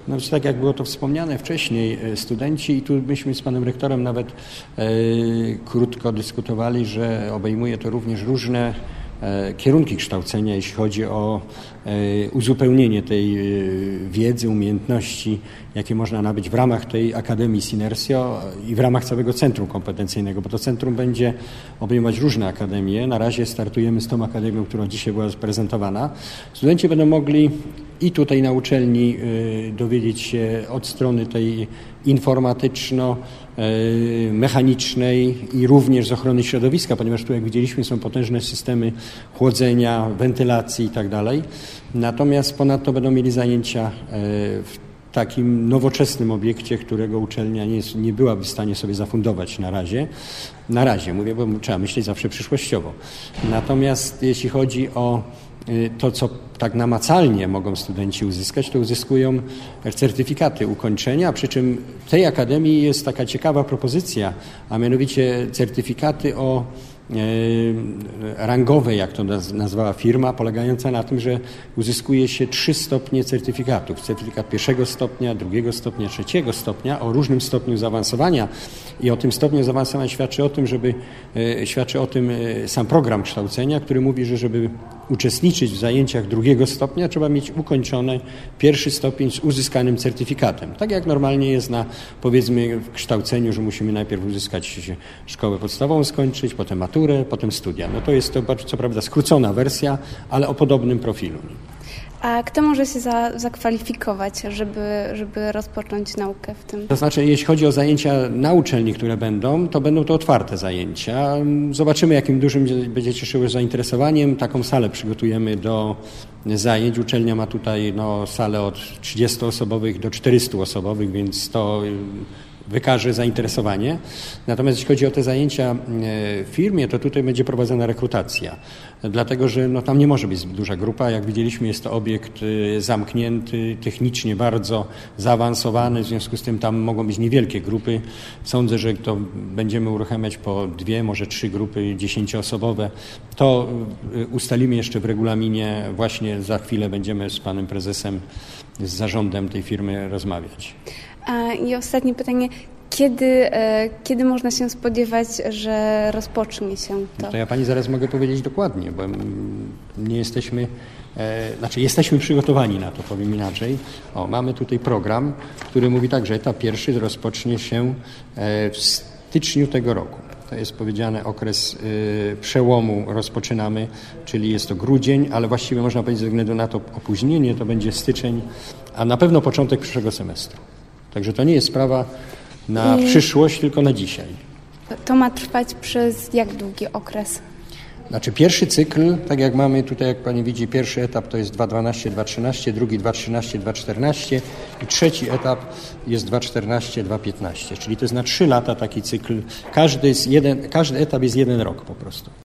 No tak jak było to wspomniane wcześniej, studenci i tu myśmy z panem rektorem nawet krótko dyskutowali, że obejmuje to również różne kierunki kształcenia, jeśli chodzi o uzupełnienie tej wiedzy, umiejętności, jakie można nabyć w ramach tej Akademii Synersio i w ramach całego Centrum Kompetencyjnego, bo to centrum będzie obejmować różne akademie. Na razie startujemy z tą akademią, która dzisiaj była prezentowana. Studenci będą mogli i tutaj na uczelni dowiedzieć się od strony tej informatyczno-mechanicznej i również z ochrony środowiska, ponieważ tu, jak widzieliśmy, są potężne systemy chłodzenia, wentylacji i tak dalej. Natomiast ponadto będą mieli zajęcia w takim nowoczesnym obiekcie, którego uczelnia nie byłaby w stanie sobie zafundować na razie. Na razie mówię, bo trzeba myśleć zawsze przyszłościowo. Natomiast jeśli chodzi o to, co tak namacalnie mogą studenci uzyskać, to uzyskują certyfikaty ukończenia, przy czym w tej akademii jest taka ciekawa propozycja, a mianowicie certyfikaty rangowe, jak to nazwała firma, polegająca na tym, że uzyskuje się 3 stopnie certyfikatów. Certyfikat 1. stopnia, 2. stopnia, 3. stopnia o różnym stopniu zaawansowania i o tym stopniu zaawansowania świadczy o tym sam program kształcenia, który mówi, że żeby uczestniczyć w zajęciach 2. stopnia trzeba mieć ukończony 1. stopień z uzyskanym certyfikatem. Tak jak normalnie jest powiedzmy w kształceniu, że musimy najpierw uzyskać szkołę podstawową, skończyć, potem maturę, potem studia. No to jest to co prawda skrócona wersja, ale o podobnym profilu. A kto może się zakwalifikować, żeby rozpocząć naukę w tym? To znaczy, jeśli chodzi o zajęcia na uczelni, które będą to otwarte zajęcia. Zobaczymy, jakim dużym będzie cieszyły zainteresowaniem. Taką salę przygotujemy do zajęć. Uczelnia ma tutaj salę od 30-osobowych do 400-osobowych, więc to wykaże zainteresowanie. Natomiast jeśli chodzi o te zajęcia w firmie, to tutaj będzie prowadzona rekrutacja. Dlatego, że tam nie może być zbyt duża grupa. Jak widzieliśmy, jest to obiekt zamknięty, technicznie bardzo zaawansowany, w związku z tym tam mogą być niewielkie grupy. Sądzę, że to będziemy uruchamiać po 2, może 3 grupy 10-osobowe. To ustalimy jeszcze w regulaminie. Właśnie za chwilę będziemy z panem prezesem, z zarządem tej firmy rozmawiać. I ostatnie pytanie. Kiedy można się spodziewać, że rozpocznie się to? To ja pani zaraz mogę powiedzieć dokładnie, bo nie jesteśmy, jesteśmy przygotowani na to, powiem inaczej. Mamy tutaj program, który mówi tak, że etap pierwszy rozpocznie się w styczniu tego roku. To jest powiedziane okres przełomu rozpoczynamy, czyli jest to grudzień, ale właściwie można powiedzieć, ze względu na to opóźnienie, to będzie styczeń, a na pewno początek przyszłego semestru. Także to nie jest sprawa na przyszłość, tylko na dzisiaj. To ma trwać przez jak długi okres? Pierwszy cykl, tak jak mamy tutaj, jak pani widzi, pierwszy etap to jest 2.12-2.13, drugi 2.13-2.14 i trzeci etap jest 2.14-2.15, czyli to jest na 3 lata taki cykl. Każdy etap jest 1 rok po prostu.